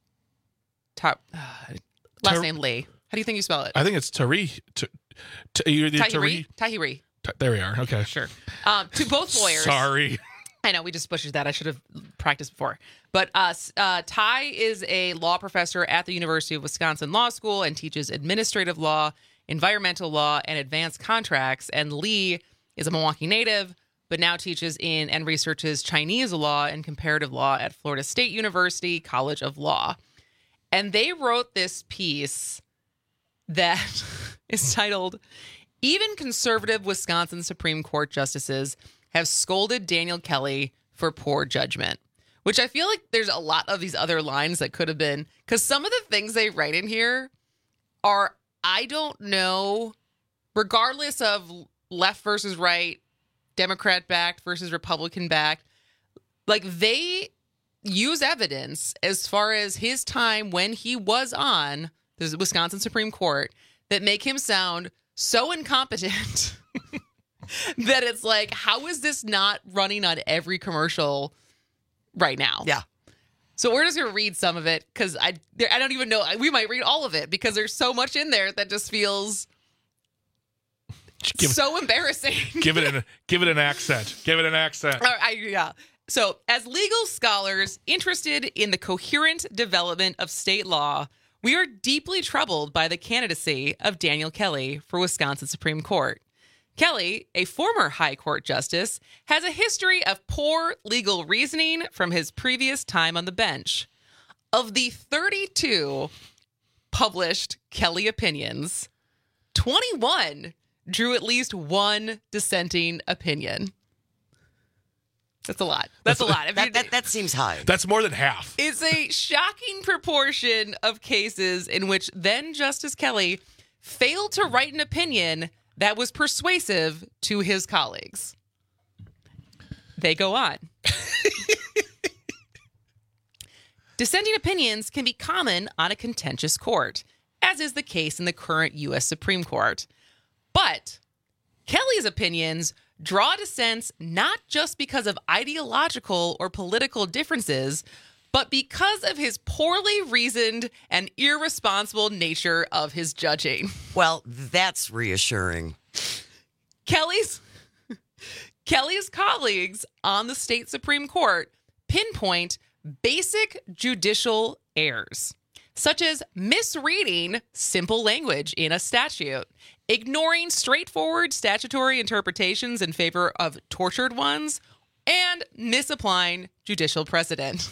top, uh, last Tar- name Lee. How do you think you spell it? I think it's Tari. T- t- you're the Tahiri. Tahiri. T- there we are. Okay. Sure. Um, to both lawyers. Sorry. I know, we just butchered that. I should have practiced before. But uh, uh, Ty is a law professor at the University of Wisconsin Law School and teaches administrative law, environmental law, and advanced contracts. And Lee is a Milwaukee native, but now teaches in and researches Chinese law and comparative law at Florida State University College of Law. And they wrote this piece that is titled, "Even Conservative Wisconsin Supreme Court Justices Have Scolded Daniel Kelly for Poor Judgment," which I feel like there's a lot of these other lines that could have been, because some of the things they write in here are, I don't know, regardless of left versus right, Democrat backed versus Republican backed, like they use evidence as far as his time when he was on the Wisconsin Supreme Court that make him sound so incompetent that it's like, how is this not running on every commercial right now? Yeah. So we're just going to read some of it because I there, I don't even know. We might read all of it because there's so much in there that just feels Give, so embarrassing. give it an give it an accent. Give it an accent. Uh, I, yeah. So, as legal scholars interested in the coherent development of state law, we are deeply troubled by the candidacy of Daniel Kelly for Wisconsin Supreme Court. Kelly, a former high court justice, has a history of poor legal reasoning from his previous time on the bench. Of the thirty-two published Kelly opinions, twenty-one drew at least one dissenting opinion. That's a lot. That's, That's a lot. That, that, that seems high. That's more than half. It's a shocking proportion of cases in which then Justice Kelly failed to write an opinion that was persuasive to his colleagues. They go on. Dissenting opinions can be common on a contentious court, as is the case in the current U S Supreme Court. But Kelly's opinions draw dissents not just because of ideological or political differences, but because of his poorly reasoned and irresponsible nature of his judging. Well, that's reassuring. Kelly's Kelly's colleagues on the state Supreme Court pinpoint basic judicial errors, such as misreading simple language in a statute, ignoring straightforward statutory interpretations in favor of tortured ones, and misapplying judicial precedent.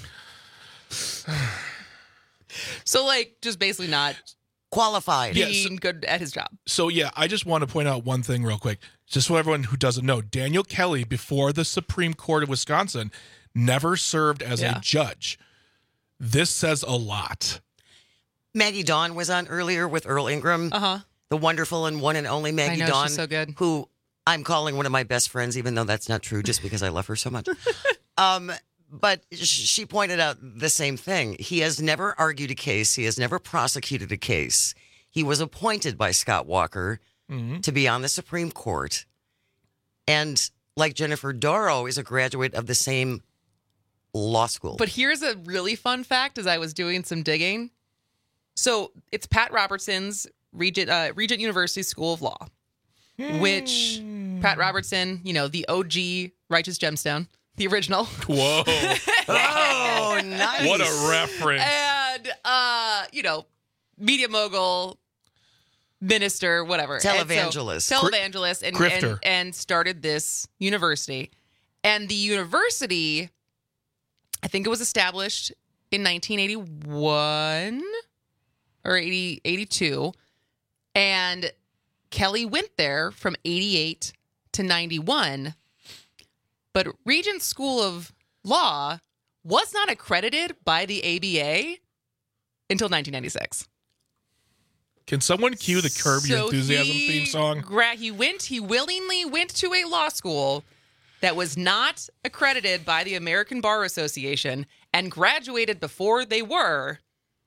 So, like, just basically not qualified, being yeah, so, good at his job. So, yeah, I just want to point out one thing real quick, just for everyone who doesn't know. Daniel Kelly, before the Supreme Court of Wisconsin, never served as yeah. a judge. This says a lot. Maggie Dawn was on earlier with Earl Ingram. Uh-huh. The wonderful and one and only Maggie I know, Dawn. She's so good. Who I'm calling one of my best friends, even though that's not true, just because I love her so much. um, but she pointed out the same thing. He has never argued a case. He has never prosecuted a case. He was appointed by Scott Walker mm-hmm. to be on the Supreme Court. And like Jennifer Dorough is a graduate of the same law school. But here's a really fun fact as I was doing some digging. So it's Pat Robertson's Regent, uh, Regent University School of Law, hmm. which Pat Robertson, you know, the O G Righteous Gemstone, the original. Whoa. Oh, nice. What a reference. And, uh, you know, media mogul, minister, whatever. Televangelist. So, televangelist and, and, and started this university. And the university, I think it was established in nineteen eighty-one or eighty, eighty-two. And Kelly went there from eighty-eight to ninety-one. But Regent School of Law was not accredited by the A B A until nineteen ninety-six. Can someone cue the Curb Your So Enthusiasm he theme song? Gra- he went, he willingly went to a law school that was not accredited by the American Bar Association and graduated before they were,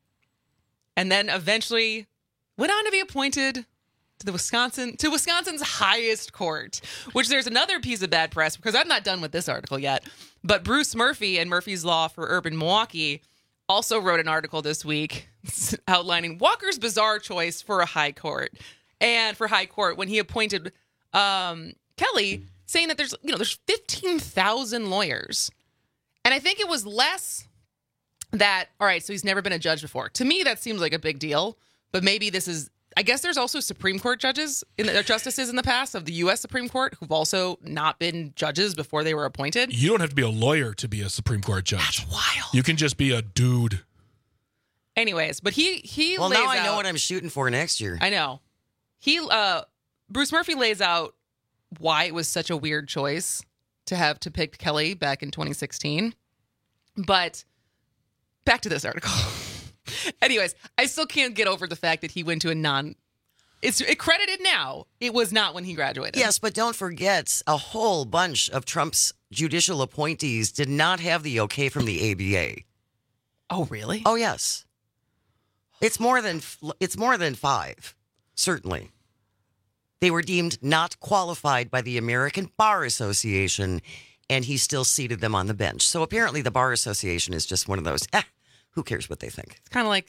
and then eventually went on to be appointed to the Wisconsin to Wisconsin's highest court, which there's another piece of bad press because I'm not done with this article yet. But Bruce Murphy and Murphy's Law for Urban Milwaukee also wrote an article this week outlining Walker's bizarre choice for a high court and for high court when he appointed um, Kelly, saying that there's you know there's fifteen thousand lawyers, and I think it was less that all right. So he's never been a judge before. To me, that seems like a big deal. But maybe this is, I guess there's also Supreme Court judges, in the, justices in the past of the U S Supreme Court who've also not been judges before they were appointed. You don't have to be a lawyer to be a Supreme Court judge. That's wild. You can just be a dude. Anyways, but he, he well, lays now I out, know what I'm shooting for next year. I know. He, uh, Bruce Murphy lays out why it was such a weird choice to have to pick Kelly back in twenty sixteen. But back to this article. Anyways, I still can't get over the fact that he went to a non... It's accredited now. It was not when he graduated. Yes, but don't forget, a whole bunch of Trump's judicial appointees did not have the okay from the A B A. Oh, really? Oh, yes. It's more than it's more than five, certainly. They were deemed not qualified by the American Bar Association, and he still seated them on the bench. So apparently the Bar Association is just one of those, eh, who cares what they think? It's kind of like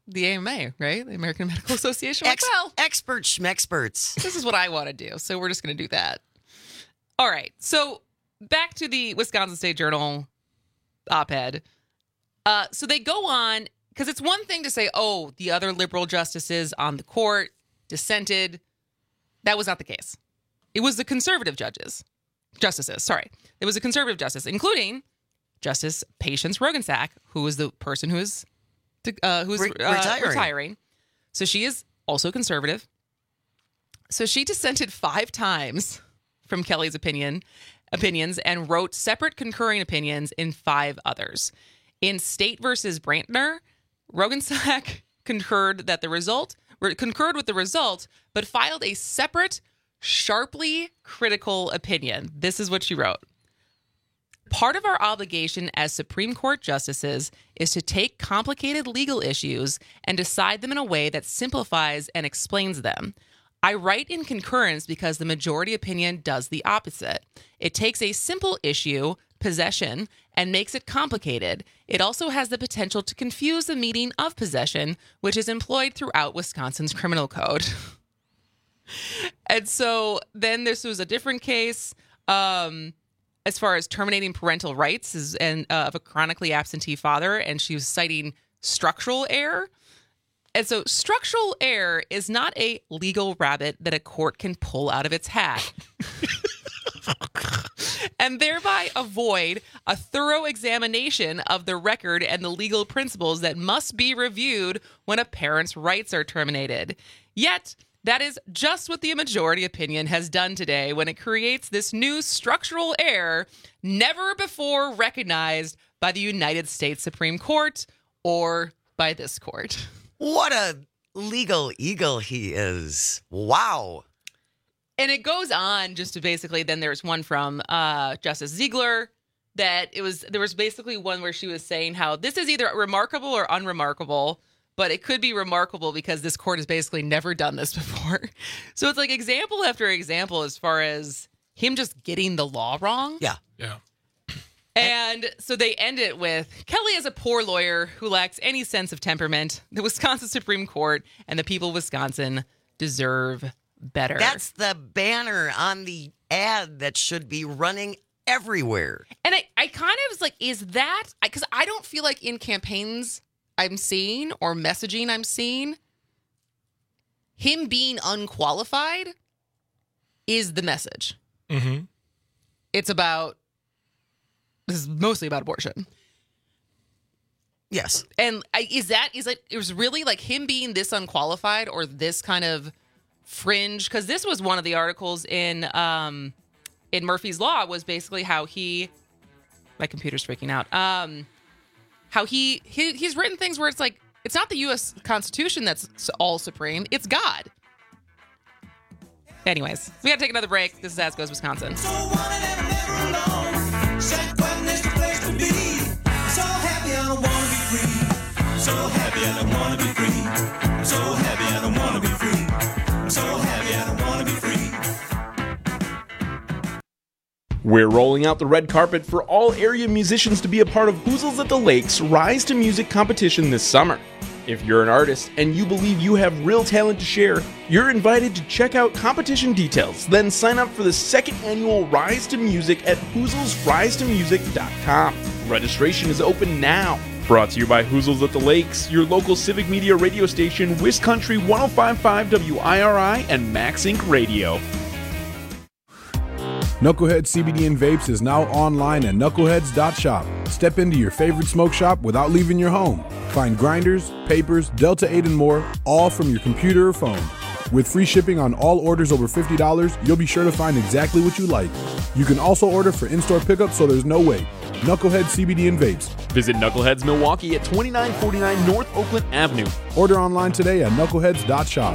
the A M A, right? The American Medical Association. Ex- like, well, experts, schmexperts. This is what I want to do, so we're just going to do that. All right, so back to the Wisconsin State Journal op-ed. Uh, so they go on, because it's one thing to say, oh, the other liberal justices on the court dissented. That was not the case. It was the conservative judges, justices, sorry. It was a conservative justice, including Justice Patience Roggensack, who is the person who is uh, who is Re- uh, retiring. retiring. So she is also conservative. So she dissented five times from Kelly's opinion, opinions and wrote separate concurring opinions in five others. In State versus Brantner, Roggensack concurred that the result concurred with the result, but filed a separate, sharply critical opinion. This is what she wrote. Part of our obligation as Supreme Court justices is to take complicated legal issues and decide them in a way that simplifies and explains them. I write in concurrence because the majority opinion does the opposite. It takes a simple issue, possession, and makes it complicated. It also has the potential to confuse the meaning of possession, which is employed throughout Wisconsin's criminal code. And so then this was a different case um, as far as terminating parental rights is, and uh, of a chronically absentee father, and she was citing structural error. And so structural error is not a legal rabbit that a court can pull out of its hat. And thereby avoid a thorough examination of the record and the legal principles that must be reviewed when a parent's rights are terminated. Yet, that is just what the majority opinion has done today when it creates this new structural error never before recognized by the United States Supreme Court or by this court. What a legal eagle he is. Wow. And it goes on just to basically, then there's one from uh, Justice Ziegler that it was, there was basically one where she was saying how this is either remarkable or unremarkable, but it could be remarkable because this court has basically never done this before. So it's like example after example as far as him just getting the law wrong. Yeah. Yeah. And so they end it with, Kelly is a poor lawyer who lacks any sense of temperament. The Wisconsin Supreme Court and the people of Wisconsin deserve better. That's the banner on the ad that should be running everywhere. And I, I kind of was like, is that, because I don't feel like in campaigns I'm seeing or messaging I'm seeing, him being unqualified is the message. Mm-hmm. It's about, this is mostly about abortion. Yes. And I, is that, is it, it was really like him being this unqualified or this kind of fringe? Because this was one of the articles in um, in Murphy's Law was basically how he, my computer's freaking out, um, how he, he he's written things where it's like, it's not the U S Constitution that's all supreme, it's God. Anyways, we got to take another break. This is As Goes Wisconsin. So happy I don't wanna be free. So happy I don't wanna be free. I'm so happy I don't wanna be free. I'm so happy I don't wanna be free. We're rolling out the red carpet for all area musicians to be a part of Hoozles at the Lakes Rise to Music competition this summer. If you're an artist and you believe you have real talent to share, you're invited to check out competition details, then sign up for the second annual Rise to Music at hoozles rise to music dot com. Registration is open now. Brought to you by Hoozles at the Lakes, your local civic media radio station, Wiscountry one oh five point five W I R I and Max Incorporated. Radio. Knucklehead C B D and Vapes is now online at knuckleheads dot shop. Step into your favorite smoke shop without leaving your home. Find grinders, papers, Delta eight and more, all from your computer or phone. With free shipping on all orders over fifty dollars, you'll be sure to find exactly what you like. You can also order for in-store pickup so there's no wait. Knucklehead C B D and Vapes. Visit Knuckleheads Milwaukee at twenty-nine forty-nine North Oakland Avenue. Order online today at knuckleheads dot shop.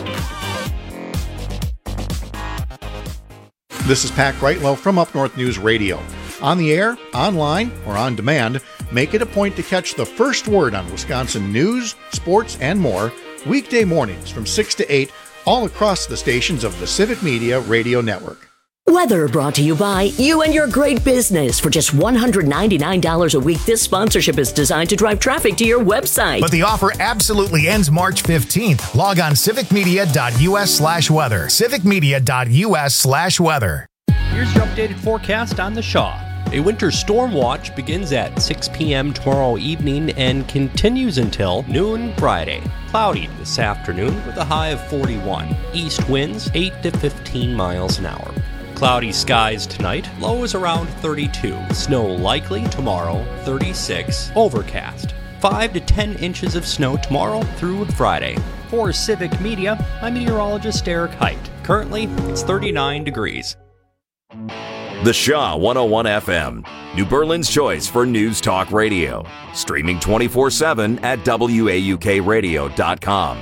This is Pat Greitlow from Up North News Radio. On the air, online, or on demand, make it a point to catch the first word on Wisconsin news, sports, and more weekday mornings from six to eight all across the stations of the Civic Media Radio Network. Weather brought to you by you and your great business. For just one hundred ninety-nine dollars a week, this sponsorship is designed to drive traffic to your website. But the offer absolutely ends March fifteenth. Log on civicmedia.us slash weather. civicmedia.us slash weather. Here's your updated forecast on the Shaw. A winter storm watch begins at six p.m. tomorrow evening and continues until noon Friday. Cloudy this afternoon with a high of forty-one. East winds eight to fifteen miles an hour. Cloudy skies tonight, lows around thirty-two. Snow likely tomorrow, thirty-six. Overcast. five to ten inches of snow tomorrow through Friday. For Civic Media, I'm meteorologist Eric Height. Currently, it's thirty-nine degrees. The Shaw one oh one F M, New Berlin's choice for news talk radio. Streaming twenty-four seven at W A U K radio dot com.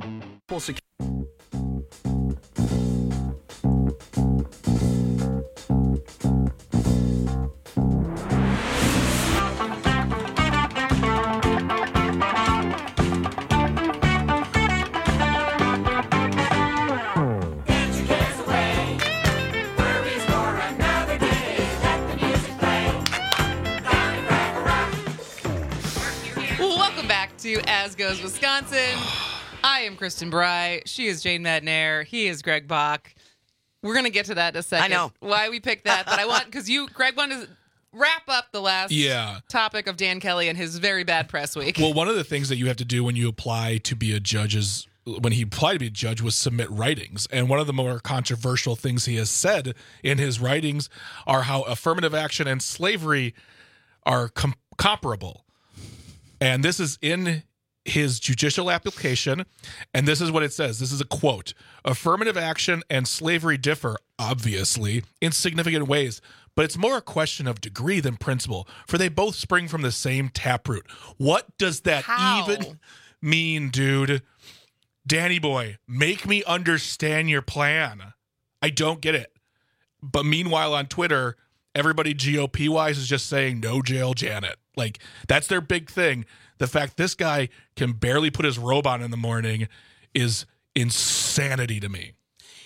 To As Goes Wisconsin. I am Kristen Bry. She is Jane Madnair. He is Greg Bach. We're going to get to that in a second. I know. Why we picked that, but I want, because you, Greg, wanted to wrap up the last yeah. topic of Dan Kelly and his very bad press week. Well, one of the things that you have to do when you apply to be a judge is, when he applied to be a judge, was submit writings. And one of the more controversial things he has said in his writings are how affirmative action and slavery are com- comparable. And this is in his judicial application, and this is what it says. This is a quote. Affirmative action and slavery differ, obviously, in significant ways, but it's more a question of degree than principle, for they both spring from the same taproot. What does that How? even mean, dude? Danny boy, make me understand your plan. I don't get it. But meanwhile, on Twitter, everybody G O P-wise is just saying, no jail Janet. Like, that's their big thing. The fact this guy can barely put his robe on in the morning is insanity to me.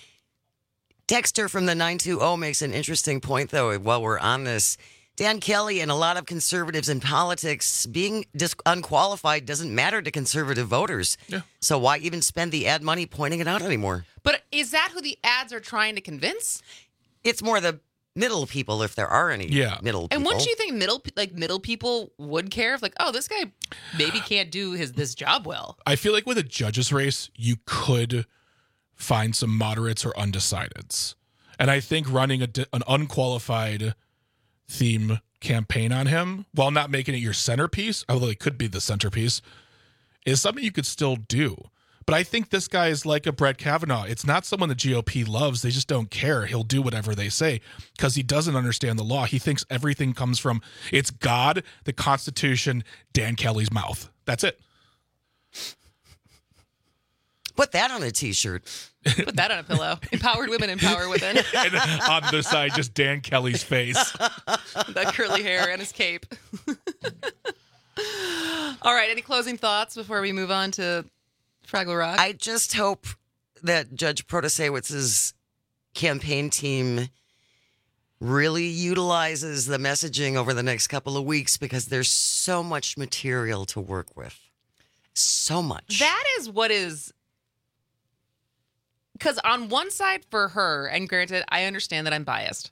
Dexter from the nine two zero makes an interesting point, though, while we're on this. Dan Kelly and a lot of conservatives in politics, being dis- unqualified doesn't matter to conservative voters. Yeah. So why even spend the ad money pointing it out anymore? But is that who the ads are trying to convince? It's more the middle people, if there are any yeah. middle people. And wouldn't you think middle like middle people would care if, like, oh, this guy maybe can't do his this job well? I feel like with a judge's race, you could find some moderates or undecideds. And I think running a, an unqualified theme campaign on him, while not making it your centerpiece, although it could be the centerpiece, is something you could still do. But I think this guy is like a Brett Kavanaugh. It's not someone the G O P loves. They just don't care. He'll do whatever they say because he doesn't understand the law. He thinks everything comes from, it's God, the Constitution, Dan Kelly's mouth. That's it. Put that on a T-shirt. Put that on a pillow. Empowered women empower women. And on the side, just Dan Kelly's face. That curly hair and his cape. All right, any closing thoughts before we move on to Fraggle Rock? I just hope that Judge Protasewicz's campaign team really utilizes the messaging over the next couple of weeks, because there's so much material to work with. So much. That is what is... Because on one side for her, and granted, I understand that I'm biased,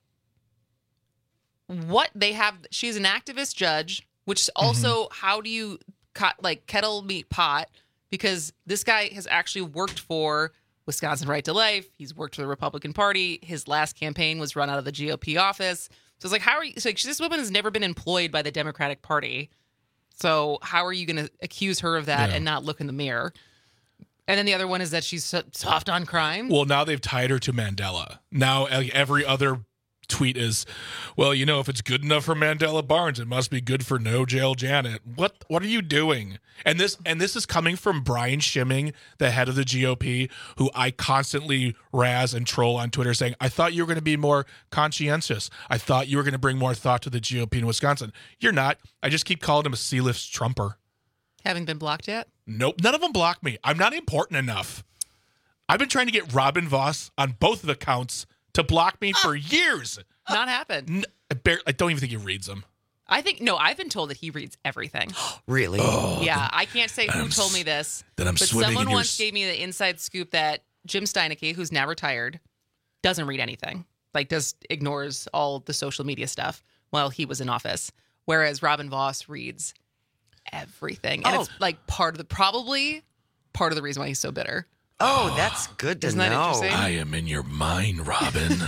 what they have... She's an activist judge, which also, mm-hmm. how do you... like kettle meet pot, because this guy has actually worked for Wisconsin Right to Life. He's worked for the Republican Party. His last campaign was run out of the G O P office. So it's like, how are you? So like, this woman has never been employed by the Democratic Party. So how are you going to accuse her of that yeah. and not look in the mirror? And then the other one is that she's so soft on crime. Well, now they've tied her to Mandela. Now every other tweet is, well, you know, if it's good enough for Mandela Barnes, it must be good for No Jail Janet. What what are you doing? And this and this is coming from Brian Schimming, the head of the G O P, who I constantly razz and troll on Twitter, saying, I thought you were going to be more conscientious. I thought you were going to bring more thought to the G O P in Wisconsin. You're not. I just keep calling him a C-list Trumper. Haven't been blocked yet? Nope. None of them blocked me. I'm not important enough. I've been trying to get Robin Voss on both of the accounts to block me for years. Not happened. N- I, bar- I don't even think he reads them. I think, no, I've been told that he reads everything. Really? Oh, yeah, then, I can't say who told me this. Then I'm but swimming someone in your once s- gave me the inside scoop that Jim Steineke, who's now retired, doesn't read anything. Like, just ignores all the social media stuff while he was in office. Whereas Robin Voss reads everything. And Oh. it's like part of the, probably part of the reason why he's so bitter. Oh, that's good to Isn't that know. interesting? I am in your mind, Robin.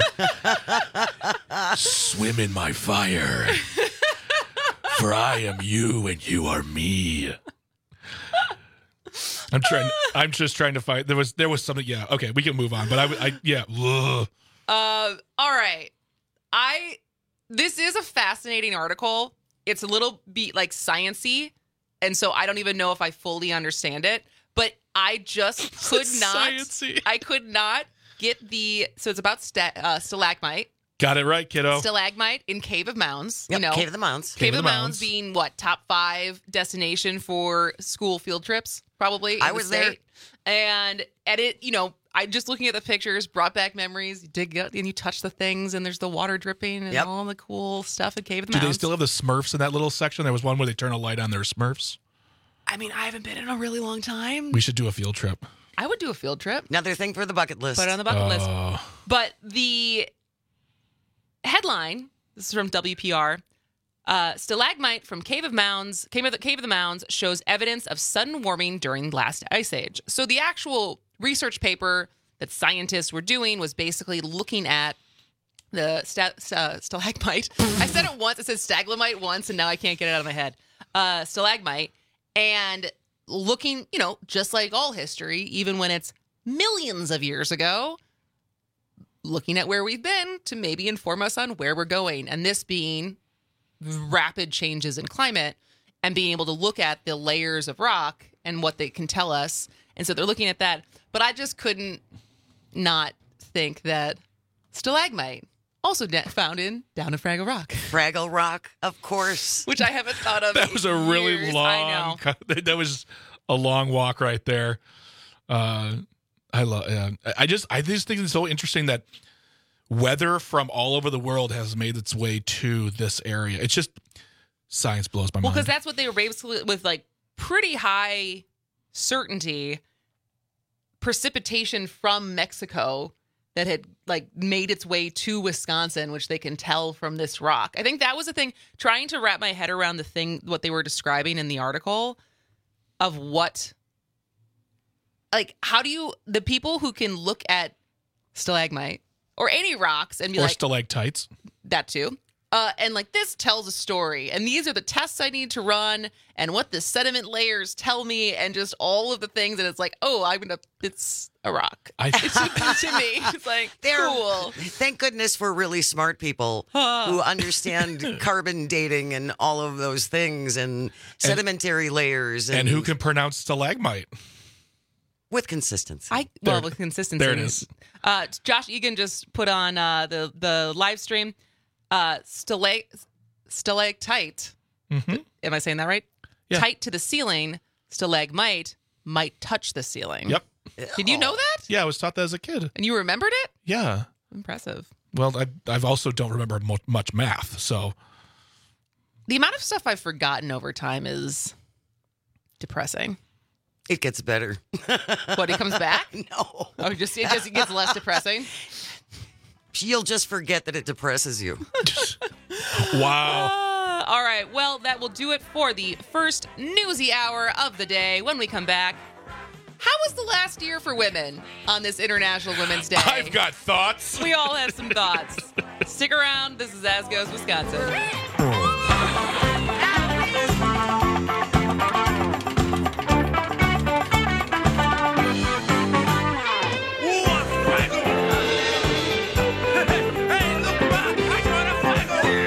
Swim in my fire. For I am you and you are me. I'm trying. I'm just trying to find. There was. There was something. Yeah. Okay. We can move on. But I. I yeah. Ugh. Uh, all right. I. This is a fascinating article. It's a little bit like sciencey, and so I don't even know if I fully understand it. But I just could not. Sciencey. I could not get the. So it's about sta- uh, stalagmite. Got it right, kiddo. Stalagmite in Cave of Mounds. Yep, you know, Cave of the Mounds. Cave, Cave of the Mounds, Mounds being what, top five destination for school field trips, probably. I in the was state. there. And at it, you know, I just looking at the pictures brought back memories. You dig up and you touch the things, and there's the water dripping and Yep. all the cool stuff at Cave of the Do Mounds. they still have the Smurfs in that little section? There was one where they turn a light on their Smurfs. I mean, I haven't been in a really long time. We should do a field trip. I would do a field trip. Another thing for the bucket list. Put it on the bucket list. Uh, But the headline, this is from W P R, uh, stalagmite from Cave of Mounds, Cave of, the, Cave of the Mounds shows evidence of sudden warming during last ice age. So the actual research paper that scientists were doing was basically looking at the sta- uh, stalagmite. I said it once, it said staglamite once, and now I can't get it out of my head. Uh, stalagmite, and looking, you know, just like all history, even when it's millions of years ago, looking at where we've been to maybe inform us on where we're going. And this being rapid changes in climate and being able to look at the layers of rock and what they can tell us. And so they're looking at that. But I just couldn't not think that stalagmite, also de- found in down at Fraggle Rock. Fraggle Rock, of course. Which I haven't thought of. that was a really years. long. I know. That was a long walk right there. Uh, I love. Uh, I just. I just think it's so interesting that weather from all over the world has made its way to this area. It's just science blows my Well, mind. because that's what they were basically with, like pretty high certainty, precipitation from Mexico that had like made its way to Wisconsin, which they can tell from this rock. I think that was the thing, trying to wrap my head around the thing, what they were describing in the article of what, like, how do you, the people who can look at stalagmite or any rocks and be or like, stalactites. that too. Uh, and like, this tells a story, and these are the tests I need to run, and what the sediment layers tell me, and just all of the things. And it's like, oh, I'm gonna, it's a rock. I, It's to me, it's like They're- cool. Thank goodness for really smart people who understand carbon dating and all of those things and sedimentary layers. And, and who can pronounce stalagmite? with consistency. I There- well with consistency. there it is. Uh, Josh Egan just put on uh, the the live stream. Uh, stalag stalactite. Mm-hmm. Am I saying that right? Yeah. Tight to the ceiling, stalagmite might touch the ceiling. Yep. Did you know that? Yeah, I was taught that as a kid. And you remembered it? Yeah. Impressive. Well, I I also don't remember mo- much math, so The amount of stuff I've forgotten over time is depressing. It gets better. What, he comes back? No. Oh, just it just gets less depressing. You'll just forget that it depresses you. wow. Uh, all right. Well, that will do it for the first newsy hour of the day. When we come back, how was the last year for women on this International Women's Day? I've got thoughts. We all have some thoughts. Stick around. This is As Goes Wisconsin.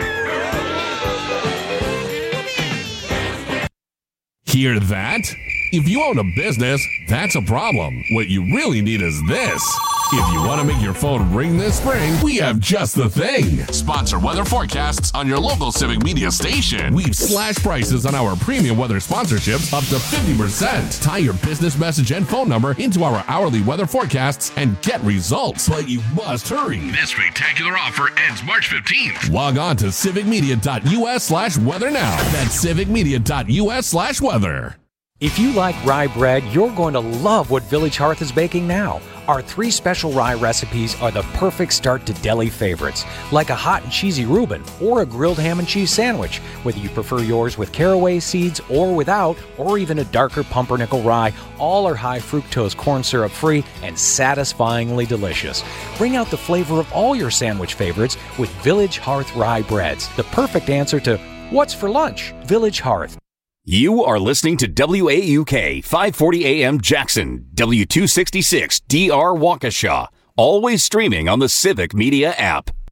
Hear that? If you own a business, that's a problem. What you really need is this. If you want to make your phone ring this spring, we have just the thing. Sponsor weather forecasts on your local Civic Media station. We've slashed prices on our premium weather sponsorships up to fifty percent. Tie your business message and phone number into our hourly weather forecasts and get results. But you must hurry. This spectacular offer ends March fifteenth. Log on to civicmedia.us slash weather now. That's civicmedia.us slash weather. If you like rye bread, you're going to love what Village Hearth is baking now. Our three special rye recipes are the perfect start to deli favorites, like a hot and cheesy Reuben or a grilled ham and cheese sandwich, whether you prefer yours with caraway seeds or without, or even a darker pumpernickel rye. All are high fructose corn syrup free and satisfyingly delicious. Bring out the flavor of all your sandwich favorites with Village Hearth rye breads, the perfect answer to what's for lunch. Village Hearth. You are listening to W A U K five forty A M Jackson, W two sixty-six D R Waukesha, always streaming on the Civic Media app.